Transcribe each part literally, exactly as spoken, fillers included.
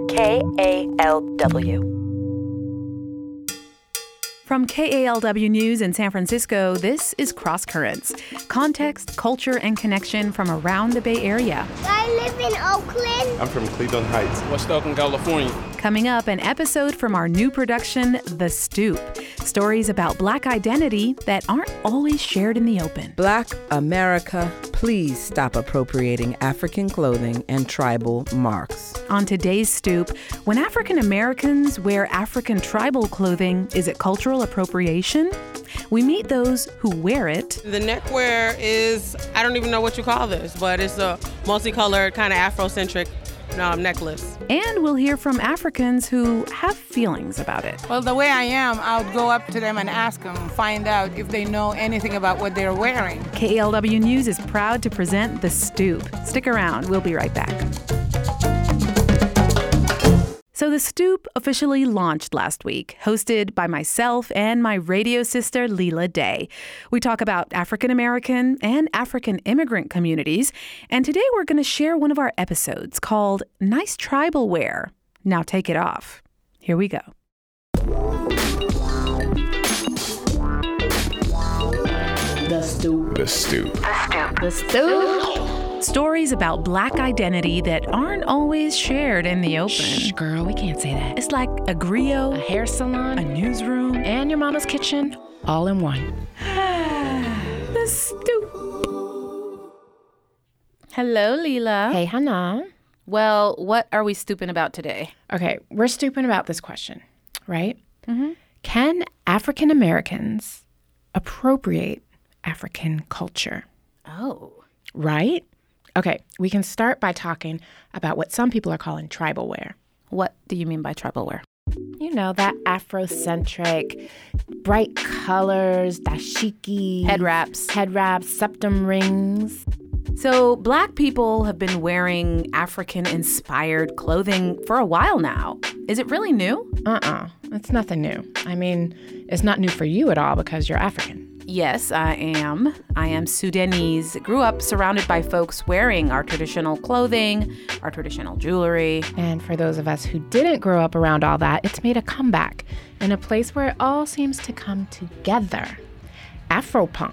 K A L W. From K A L W News in San Francisco, this is Cross Currents. Context, culture, and connection from around the Bay Area. I live in Oakland. I'm from Cleveland Heights, West Oakland, California. Coming up, an episode from our new production, The Stoop. Stories about Black identity that aren't always shared in the open. Black America, please stop appropriating African clothing and tribal marks. On today's Stoop, when African Americans wear African tribal clothing, is it cultural appropriation? We meet those who wear it. The neckwear is, I don't even know what you call this, but it's a multicolored kind of Afrocentric um, necklace. And we'll hear from Africans who have feelings about it. Well, the way I am, I would go up to them and ask them, find out if they know anything about what they're wearing. K A L W News is proud to present The Stoop. Stick around. We'll be right back. So The Stoop officially launched last week, hosted by myself and my radio sister, Leela Day. We talk about African American and African immigrant communities, and today we're going to share one of our episodes called Nice Tribal Wear. Now take it off. Here we go. The Stoop. The Stoop. The Stoop. Stories about Black identity that aren't always shared in the open. Shh, girl, we can't say that. It's like a griot, A hair salon, a newsroom, and your mama's kitchen, all in one. The Stoop. Hello, Leela. Hey, Hannah. Well, what are we stooping about today? Okay, we're stooping about this question, right? Mm-hmm. Can African Americans appropriate African culture? Oh. Right? Okay, we can start by talking about what some people are calling tribal wear. What do you mean by tribal wear? You know, that Afrocentric, bright colors, dashiki. Head wraps. Head wraps, septum rings. So Black people have been wearing African-inspired clothing for a while now. Is it really new? Uh-uh. It's nothing new. I mean, it's not new for you at all because you're African. Yes, I am. I am Sudanese. Grew up surrounded by folks wearing our traditional clothing, our traditional jewelry. And for those of us who didn't grow up around all that, it's made a comeback in a place where it all seems to come together. Afropunk.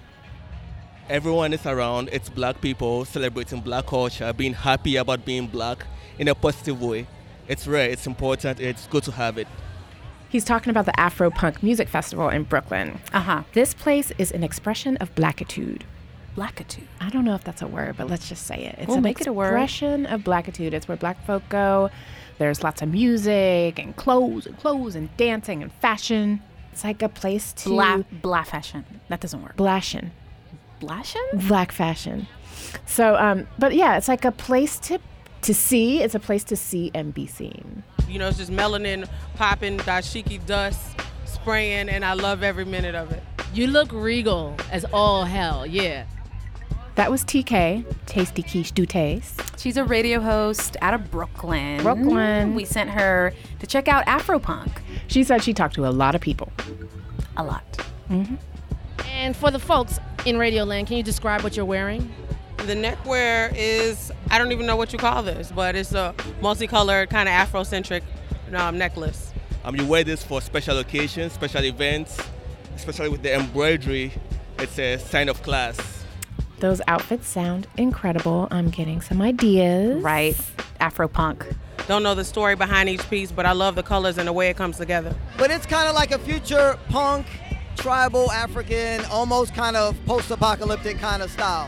Everyone is around. It's Black people celebrating Black culture, being happy about being Black in a positive way. It's rare, it's important, it's good to have it. He's talking about the Afropunk Music Festival in Brooklyn. Uh-huh. This place is an expression of Blackitude. Blackitude. I don't know if that's a word, but let's just say it. It's We'll an make it a word. expression of Blackitude. It's where Black folk go. There's lots of music and clothes and clothes and dancing and fashion. It's like a place to... Bla, bla fashion. That doesn't work. Blashin'. Blashin'? Black fashion. So, um, but yeah, it's like a place to to see. It's a place to see and be seen. You know, it's just melanin popping, dashiki dust spraying, and I love every minute of it. You look regal as all hell, yeah. That was T K, Tasty Quiche Do Taste. She's a radio host out of Brooklyn. Brooklyn. We sent her to check out Afropunk. She said she talked to a lot of people. A lot. Mm-hmm. And for the folks in Radio Land, can you describe what you're wearing? The neckwear is, I don't even know what you call this, but it's a multicolored kind of Afrocentric um, necklace. Um, you wear this for special occasions, special events, especially with the embroidery. It's a sign of class. Those outfits sound incredible. I'm getting some ideas. Right. Afropunk. Don't know the story behind each piece, but I love the colors and the way it comes together. But it's kind of like a future punk, tribal, African, almost kind of post-apocalyptic kind of style.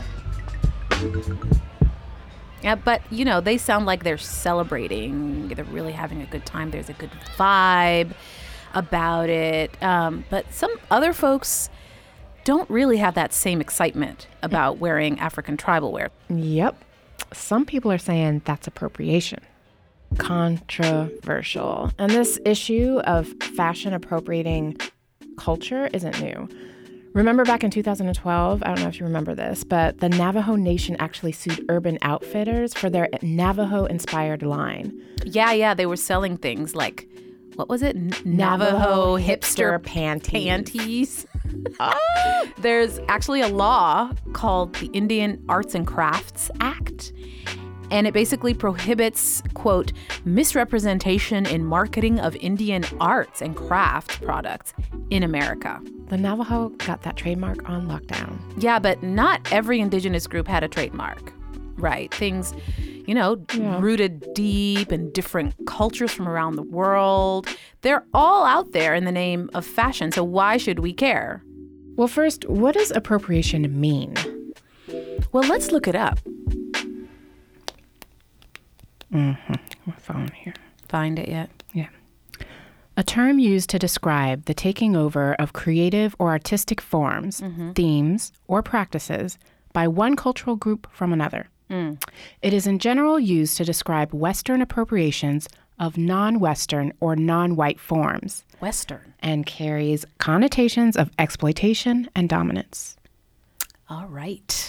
Yeah, but, you know, they sound like they're celebrating. They're really having a good time. There's a good vibe about it. Um, but some other folks don't really have that same excitement about wearing African tribal wear. Yep. Some people are saying that's appropriation. Controversial. And this issue of fashion appropriating culture isn't new. Remember back in two thousand twelve, I don't know if you remember this, but the Navajo Nation actually sued Urban Outfitters for their Navajo-inspired line. Yeah, yeah, they were selling things like, what was it? N- Navajo Navajo hipster, hipster panties. panties. Oh. There's actually a law called the Indian Arts and Crafts Act, And it basically prohibits, quote, misrepresentation in marketing of Indian arts and craft products in America. The Navajo got that trademark on lockdown. Yeah, but not every indigenous group had a trademark, right? Things, you know, yeah. rooted deep in different cultures from around the world. They're all out there in the name of fashion, so why should we care? Well, first, what does appropriation mean? Well, let's look it up. Mm-hmm. My phone here. Find it yet? Yeah. A term used to describe the taking over of creative or artistic forms, mm-hmm. themes, or practices by one cultural group from another. Mm. It is in general used to describe Western appropriations of non-Western or non-white forms. Western. And carries connotations of exploitation and dominance. All right.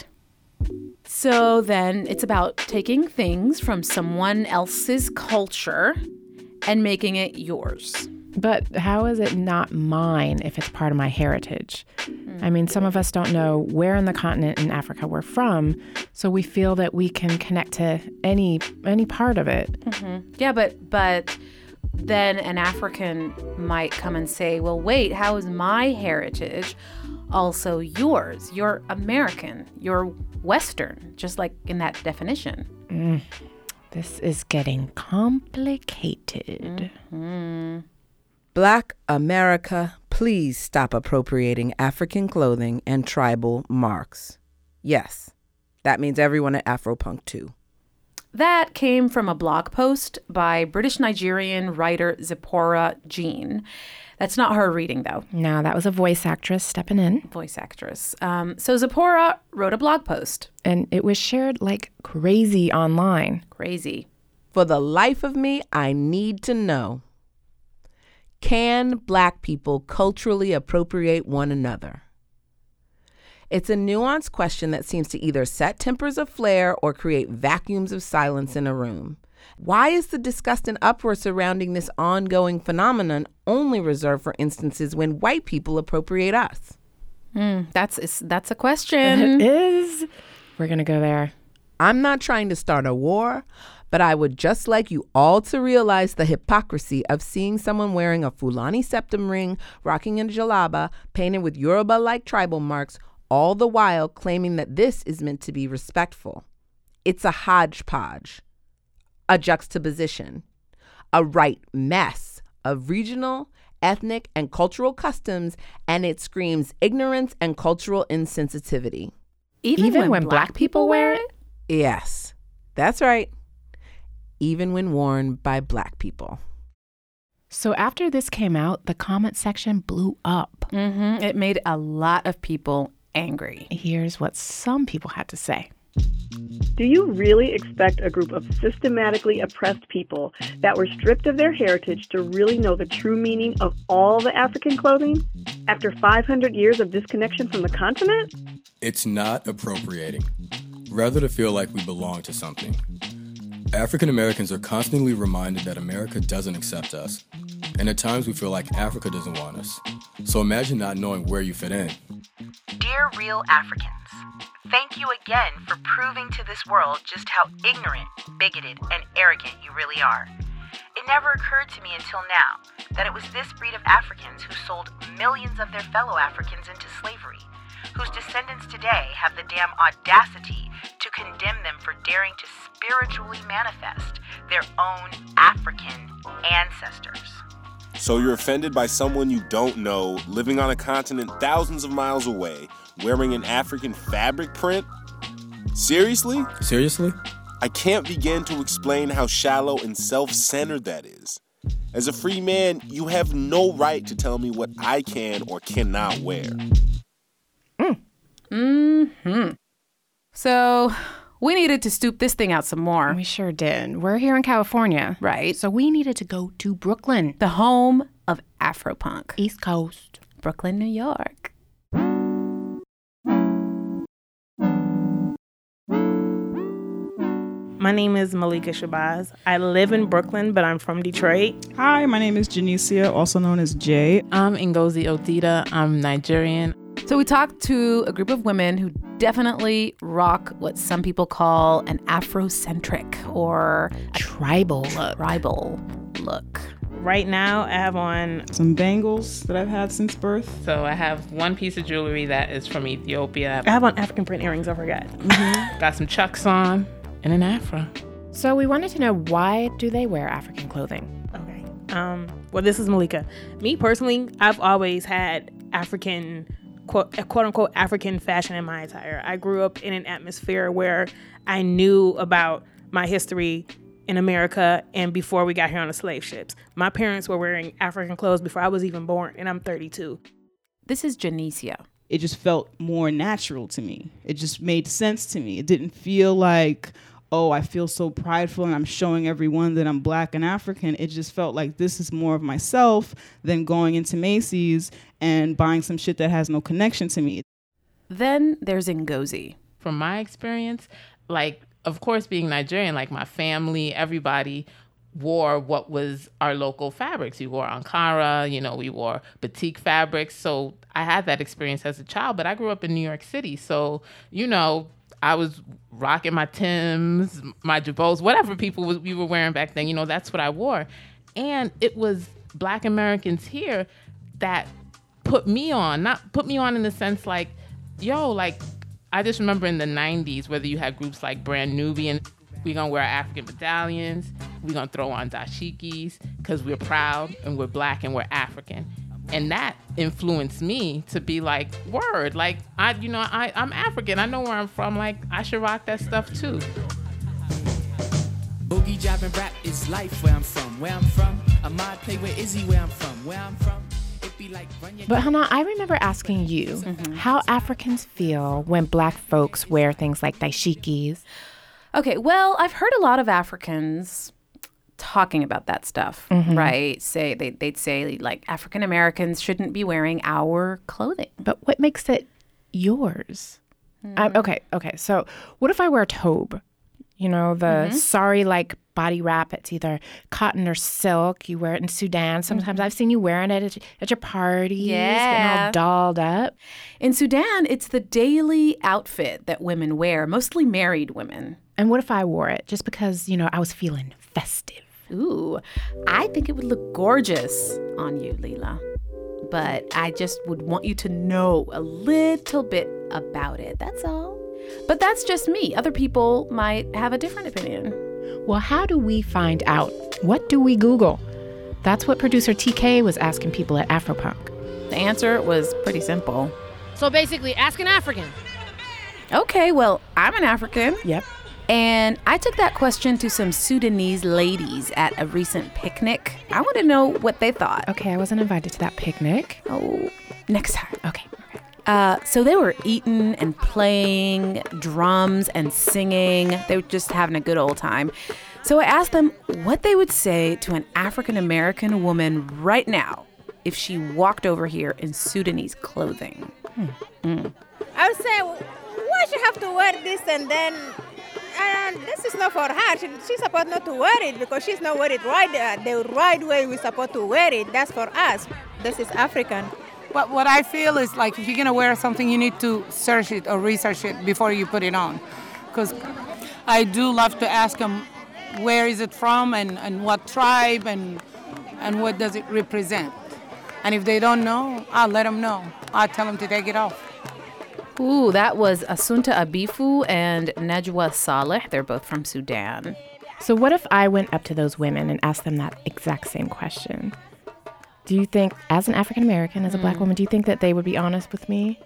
So then it's about taking things from someone else's culture and making it yours. But how is it not mine if it's part of my heritage? Mm. I mean, some of us don't know where in the continent in Africa we're from, so we feel that we can connect to any any part of it. Mm-hmm. Yeah, but but then an African might come and say, well, wait, how is my heritage also yours? You're American. You're Western, just like in that definition. Mm. This is getting complicated. Mm-hmm. Black America, please stop appropriating African clothing and tribal marks. Yes, that means everyone at Afropunk too. That came from a blog post by British-Nigerian writer Zipporah Jean. That's not her reading, though. No, that was a voice actress stepping in. Voice actress. Um, so Zipporah wrote a blog post. And it was shared like crazy online. Crazy. For the life of me, I need to know. Can Black people culturally appropriate one another? It's a nuanced question that seems to either set tempers aflare or create vacuums of silence in a room. Why is the disgust and uproar surrounding this ongoing phenomenon only reserved for instances when white people appropriate us? Mm, that's that's a question. It is. We're going to go there. I'm not trying to start a war, but I would just like you all to realize the hypocrisy of seeing someone wearing a Fulani septum ring, rocking a jalaba, painted with Yoruba-like tribal marks, all the while claiming that this is meant to be respectful. It's a hodgepodge, a juxtaposition, a right mess of regional, ethnic, and cultural customs, and it screams ignorance and cultural insensitivity. Even, Even when, when black, black people wear it? Yes, that's right. Even when worn by Black people. So after this came out, the comment section blew up. Mm-hmm. It made a lot of people angry. Here's what some people had to say. Do you really expect a group of systematically oppressed people that were stripped of their heritage to really know the true meaning of all the African clothing after five hundred years of disconnection from the continent? It's not appropriating, rather to feel like we belong to something. African Americans are constantly reminded that America doesn't accept us, and at times we feel like Africa doesn't want us. So imagine not knowing where you fit in. Dear Real Africans, thank you again for proving to this world just how ignorant, bigoted, and arrogant you really are. It never occurred to me until now that it was this breed of Africans who sold millions of their fellow Africans into slavery, whose descendants today have the damn audacity to condemn them for daring to spiritually manifest their own African ancestors. So you're offended by someone you don't know, living on a continent thousands of miles away, wearing an African fabric print? Seriously? Seriously? I can't begin to explain how shallow and self-centered that is. As a free man, you have no right to tell me what I can or cannot wear. Mm. Mm-hmm. So we needed to stoop this thing out some more. We sure did. We're here in California. Right. So we needed to go to Brooklyn. The home of Afropunk. East Coast. Brooklyn, New York. My name is Malika Shabazz. I live in Brooklyn, but I'm from Detroit. Hi, my name is Janicia, also known as Jay. I'm Ngozi Odita. I'm Nigerian. So we talked to a group of women who definitely rock what some people call an Afrocentric or tribal look. Tribal look. Right now, I have on some bangles that I've had since birth. So I have one piece of jewelry that is from Ethiopia. I have on African print earrings, I forgot. Mm-hmm. Got some Chucks on and an afro. So we wanted to know, why do they wear African clothing? Okay. Um, well, this is Malika. Me personally, I've always had African, quote, quote unquote, African fashion in my attire. I grew up in an atmosphere where I knew about my history in America and before we got here on the slave ships. My parents were wearing African clothes before I was even born, and I'm thirty-two. This is Janicia. It just felt more natural to me. It just made sense to me. It didn't feel like, oh, I feel so prideful and I'm showing everyone that I'm Black and African. It just felt like this is more of myself than going into Macy's and buying some shit that has no connection to me. Then there's Ngozi. From my experience, like, of course, being Nigerian, like my family, everybody wore what was our local fabrics. We wore Ankara, you know, we wore batik fabrics. So I had that experience as a child, but I grew up in New York City. So, you know, I was rocking my Timbs, my Jabots, whatever people was, we were wearing back then, you know, that's what I wore. And it was Black Americans here that put me on, not put me on in the sense like, yo, like, I just remember in the nineties, whether you had groups like Brand Nubian, we're going to wear African medallions, we're going to throw on dashikis because we're proud and we're Black and we're African. And that influenced me to be like, word, like, I, you know, I, I'm African. I know where I'm from. Like, I should rock that stuff too. Boogie job and rap is life where I'm from. Where I'm from, Ahmad play with Izzy where I'm from. Where I'm from. But Hannah, I remember asking you mm-hmm. how Africans feel when Black folks wear things like dashikis. Okay, well, I've heard a lot of Africans talking about that stuff, mm-hmm. right? Say they, they'd say like African Americans shouldn't be wearing our clothing. But what makes it yours? Mm-hmm. Um, okay, okay. So what if I wear a tobe? You know, the mm-hmm. sari-like body wrap. It's either cotton or silk. You wear it in Sudan. Sometimes mm-hmm. I've seen you wearing it at, at your parties, yeah. getting all dolled up. In Sudan, it's the daily outfit that women wear, mostly married women. And what if I wore it just because, you know, I was feeling festive? Ooh, I think it would look gorgeous on you, Leela. But I just would want you to know a little bit about it. That's all. But that's just me. Other people might have a different opinion. Well, how do we find out? What do we Google? That's what producer T K was asking people at Afropunk. The answer was pretty simple. So basically, ask an African. Okay, well, I'm an African. Yep. And I took that question to some Sudanese ladies at a recent picnic. I want to know what they thought. Okay, I wasn't invited to that picnic. Oh, next time. Okay. Uh, so they were eating and playing drums and singing. They were just having a good old time. So I asked them what they would say to an African-American woman right now if she walked over here in Sudanese clothing. Hmm. Mm. I would say, why she have to wear this and then, and this is not for her. She, she's supposed not to wear it because she's not wear it right. Uh, the right way we're supposed to wear it, that's for us. This is African. But what I feel is like if you're going to wear something, you need to search it or research it before you put it on. Because I do love to ask them, where is it from and, and what tribe and and what does it represent? And if they don't know, I'll let them know. I'll tell them to take it off. Ooh, that was Asunta Abifu and Najwa Saleh. They're both from Sudan. So what if I went up to those women and asked them that exact same question? Do you think, as an African-American, as a mm. Black woman, do you think that they would be honest with me?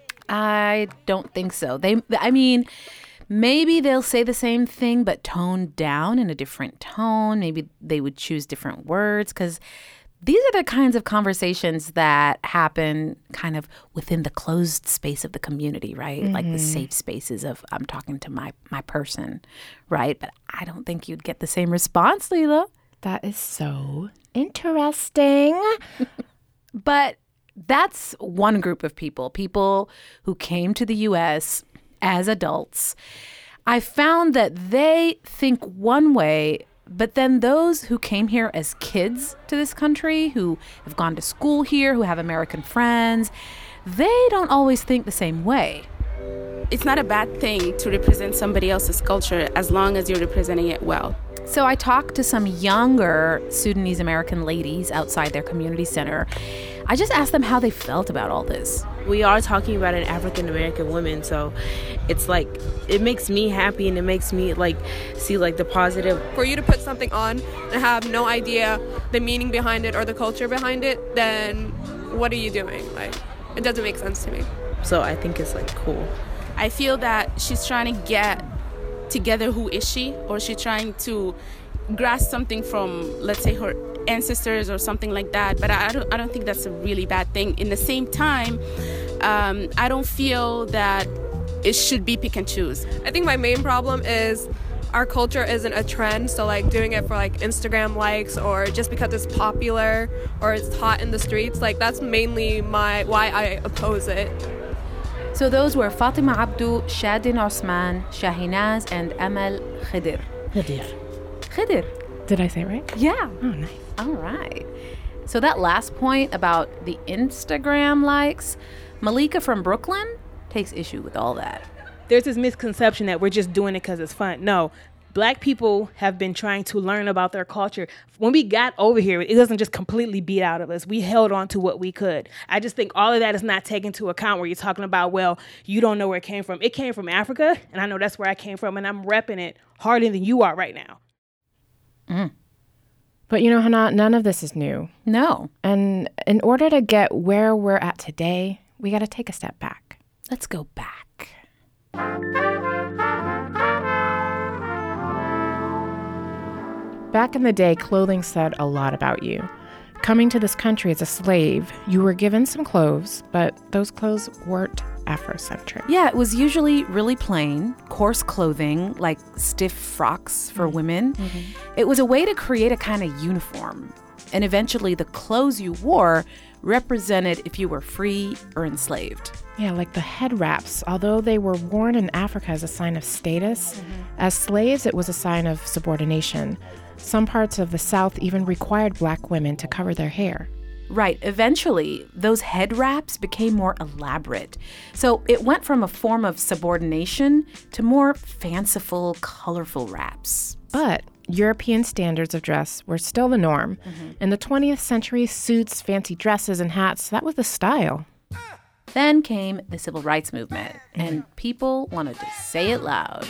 I don't think so. They, I mean, maybe they'll say the same thing, but toned down in a different tone. Maybe they would choose different words, because these are the kinds of conversations that happen kind of within the closed space of the community, right? Mm-hmm. Like the safe spaces of, I'm talking to my, my person, right? But I don't think you'd get the same response, Leela. That is so interesting. But that's one group of people, people who came to the U S as adults. I found that they think one way, but then those who came here as kids to this country, who have gone to school here, who have American friends, they don't always think the same way. It's not a bad thing to represent somebody else's culture as long as you're representing it well. So I talked to some younger Sudanese American ladies outside their community center. I just asked them how they felt about all this. We are talking about an African American woman, so it's like, it makes me happy and it makes me like see like the positive. For you to put something on and have no idea the meaning behind it or the culture behind it, then what are you doing? Like, it doesn't make sense to me. So I think it's like cool. I feel that she's trying to get together who is she, or she's trying to grasp something from, let's say, her ancestors or something like that. But I don't, I don't think that's a really bad thing. In the same time, um, I don't feel that it should be pick and choose. I think my main problem is our culture isn't a trend, so like doing it for like Instagram likes or just because it's popular or it's hot in the streets, like that's mainly my why I oppose it. So those were Fatima Abdu, Shadin Osman, Shahinaz, and Amal Khidir. Khidir. Khidir. Did I say it right? Yeah. Oh, nice. All right. So that last point about the Instagram likes, Malika from Brooklyn takes issue with all that. There's this misconception that we're just doing it because it's fun. No. Black people have been trying to learn about their culture. When we got over here, it doesn't just completely beat out of us. We held on to what we could. I just think all of that is not taken into account where you're talking about, well, you don't know where it came from. It came from Africa, and I know that's where I came from, and I'm repping it harder than you are right now. Mm. But you know, Hana, none of this is new. No. And in order to get where we're at today, we got to take a step back. Let's go back. Back in the day, clothing said a lot about you. Coming to this country as a slave, you were given some clothes, but those clothes weren't Afrocentric. Yeah, it was usually really plain, coarse clothing, like stiff frocks for mm-hmm. women. Mm-hmm. It was a way to create a kind of uniform. And eventually the clothes you wore represented if you were free or enslaved. Yeah, like the head wraps. Although they were worn in Africa as a sign of status, mm-hmm. as slaves, it was a sign of subordination. Some parts of the South even required Black women to cover their hair. Right. Eventually, those head wraps became more elaborate. So it went from a form of subordination to more fanciful, colorful wraps. But European standards of dress were still the norm. Mm-hmm. In the twentieth century, suits, fancy dresses, and hats, that was the style. Then came the Civil Rights Movement, and people wanted to say it loud.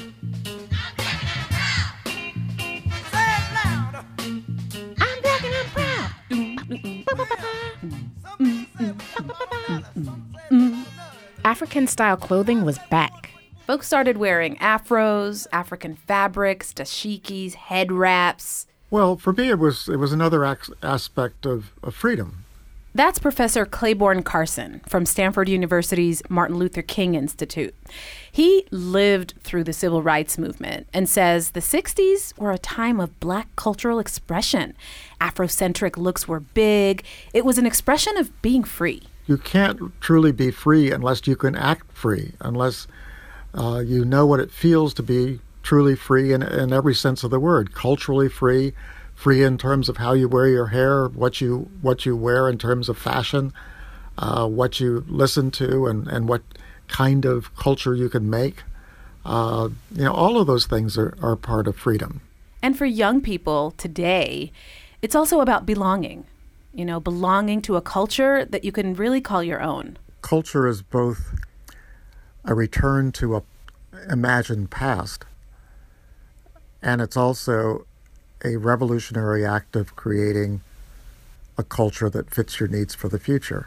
African-style clothing was back. Folks started wearing afros, African fabrics, dashikis, head wraps. Well, for me, it was it was another ac- aspect of, of freedom. That's Professor Claiborne Carson from Stanford University's Martin Luther King Institute. He lived through the Civil Rights Movement and says the sixties were a time of Black cultural expression. Afrocentric looks were big. It was an expression of being free. You can't truly be free unless you can act free, unless uh, you know what it feels to be truly free in, in every sense of the word, culturally free, free in terms of how you wear your hair, what you what you wear in terms of fashion, uh, what you listen to, and, and what kind of culture you can make. Uh, you know, all of those things are, are part of freedom. And for young people today, it's also about belonging. You know, belonging to a culture that you can really call your own. Culture is both a return to a imagined past, and it's also a revolutionary act of creating a culture that fits your needs for the future.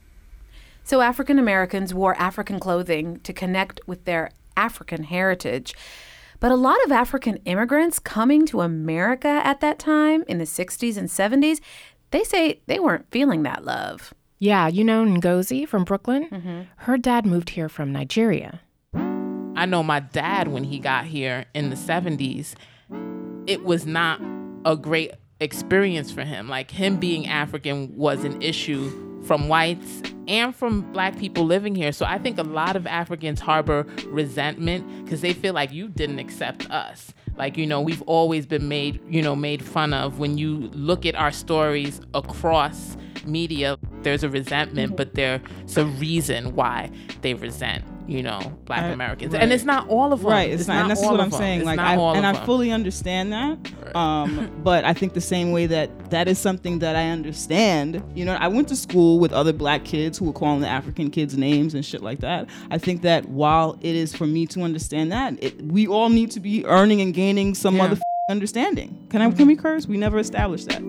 So African Americans wore African clothing to connect with their African heritage. But a lot of African immigrants coming to America at that time, in the sixties and seventies, they say they weren't feeling that love. Yeah, you know Ngozi from Brooklyn? Mm-hmm. Her dad moved here from Nigeria. I know my dad, when he got here in the seventies, it was not a great experience for him. Like, him being African was an issue from whites and from Black people living here. So I think a lot of Africans harbor resentment because they feel like you didn't accept us. Like, you know, we've always been made, you know, made fun of. When you look at our stories across media, there's a resentment, Mm-hmm. but there's a reason why they resent, you know, Black I- Americans. right. And it's not all of them. Right, it's, not, and that's all what of I'm them. saying. It's Like, not I, all and of I them. fully understand that. Um, but I think the same way that that is something that I understand. You know, I went to school with other Black kids who were calling the African kids names and shit like that. I think that while it is for me to understand that, it, we all need to be earning and gaining some Yeah. other f- understanding. Can I? Can we curse? We never established that.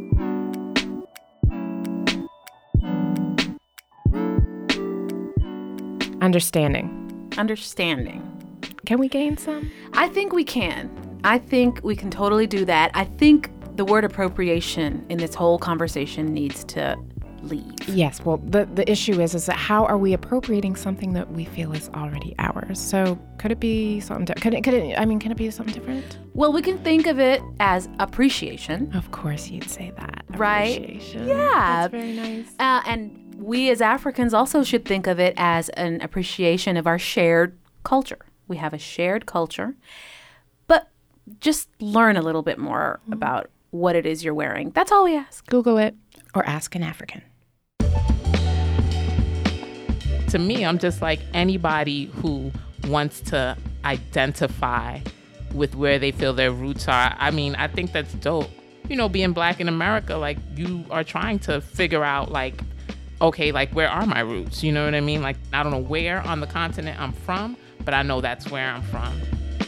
Understanding. Understanding. Can we gain some? I think we can. I think we can totally do that. I think the word appropriation in this whole conversation needs to leave. Yes, well, the, the issue is, is that how are we appropriating something that we feel is already ours? So could it be something different? Could it, could it, I mean, can it be something different? Well, we can think of it as appreciation. Of course you'd say that. Right? Appreciation. Yeah. That's very nice. Uh, and we as Africans also should think of it as an appreciation of our shared culture. We have a shared culture. But just learn a little bit more mm-hmm. about what it is you're wearing. That's all we ask. Google it or ask an African. To me, I'm just like anybody who wants to identify with where they feel their roots are. I mean, I think that's dope. You know, being Black in America, like you are trying to figure out like, okay, like where are my roots? You know what I mean? Like, I don't know where on the continent I'm from, but I know that's where I'm from.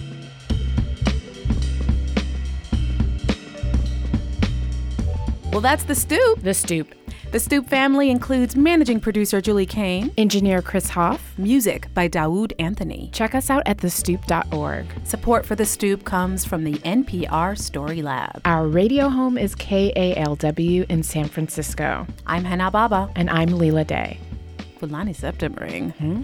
Well, that's The Stoop. The Stoop. The Stoop family includes managing producer Julie Kane, engineer Chris Hoff, music by Dawood Anthony. Check us out at the stoop dot org. Support for The Stoop comes from the N P R Story Lab. Our radio home is K A L W in San Francisco. I'm Hannah Baba. And I'm Leela Day. Fulani Septum Ring. Hmm?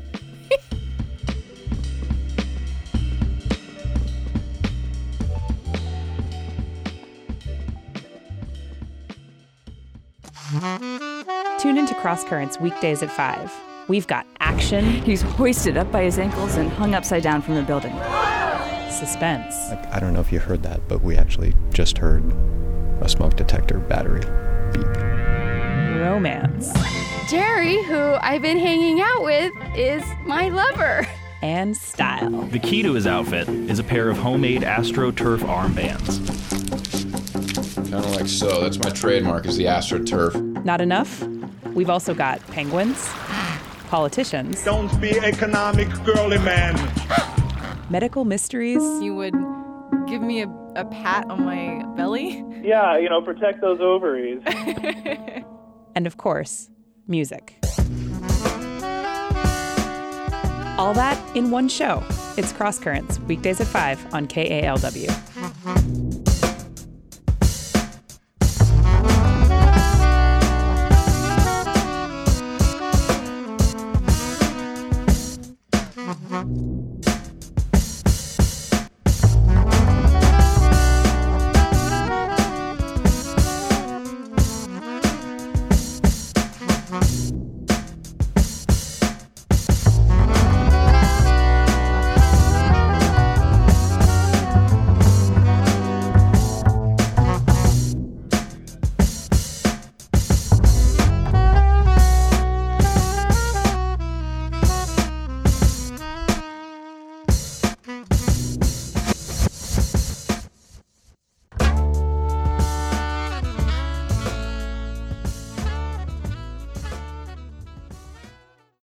Tune into Cross Currents weekdays at five. We've got action. He's hoisted up by his ankles and hung upside down from the building. Suspense. Like, I don't know if you heard that, but we actually just heard a smoke detector battery beep. Romance. Jerry, who I've been hanging out with, is my lover. And style. The key to his outfit is a pair of homemade AstroTurf armbands. Kind of like so. That's my trademark, is the AstroTurf. Not enough? We've also got penguins, politicians. Don't be economic, girly man. Medical mysteries. You would give me a, a pat on my belly? Yeah, you know, protect those ovaries. And of course, music. All that in one show. It's Cross Currents, weekdays at five on K A L W.